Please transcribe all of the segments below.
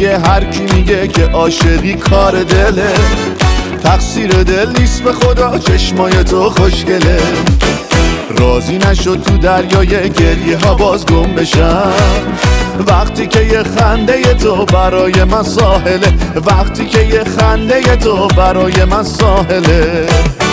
هر کی میگه که عاشقی کار دله، تقصیر دل نیست به خدا، چشمای تو خوشگله. راضی نشد تو دریای گریه ها باز گم بشم، وقتی که یه خنده تو برای من ساحله، وقتی که یه خنده تو برای من ساحله.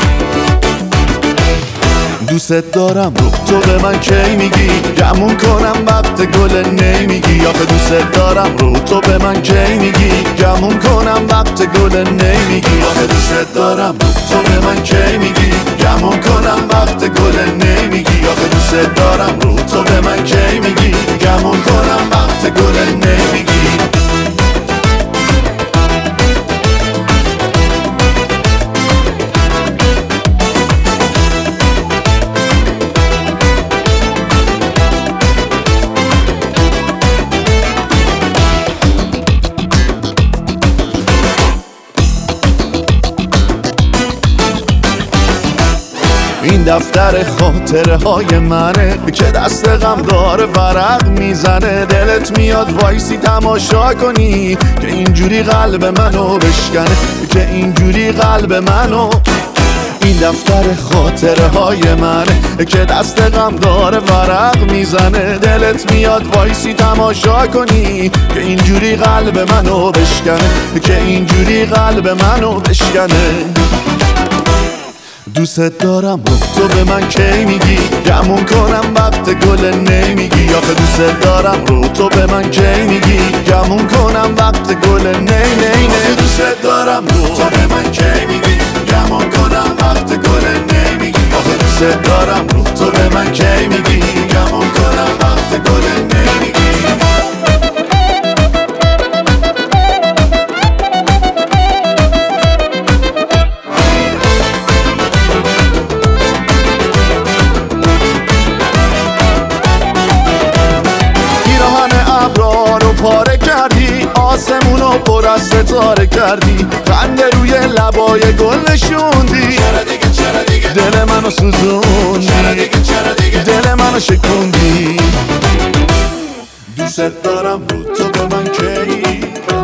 دوست دارم رو تو به من کی میگی، گمون کنم وقت گل نمیگی. آخه دوست دارم رو تو به من کی میگی، گمون کنم وقت گل نمیگی. آخه دوست دارم رو تو به من کی میگی، گمون کنم وقت گل نمیگی. آخه دوست دارم رو تو به من کی میگی، گمون کنم وقت گل نمیگی. این دفتر خاطره های منه که دست غم داره ورق میزنه. دلت میاد وایسی تماشا کنی که اینجوری قلب منو بشکنه، که اینجوری قلب منو. این دفتر خاطره های منه که دست غم داره ورق میزنه. دلت میاد وایسی تماشا کنی که اینجوری قلب منو بشکنه، که اینجوری قلب منو بشکنه. دوست دارم رو تو به من کی میگی، گمون کنم وقت گل نمیگی. آخه دوست دارم رو تو به من کی میگی، گمون کنم وقت گل آخه دوست دارم رو تو به من کی میگی، گمون کنم وقت گل نمیگی. آخه دوست دارم رو تو به من کی میگی، گمون کنم وقت گل نمیگی. ابرارو پاره کردی، آسمونو پر از ستاره کردی، خنده روی لبای گل نشوندی. دل منو سوزوندی، دل منو شکوندی. دوست دارم رو تو به من کی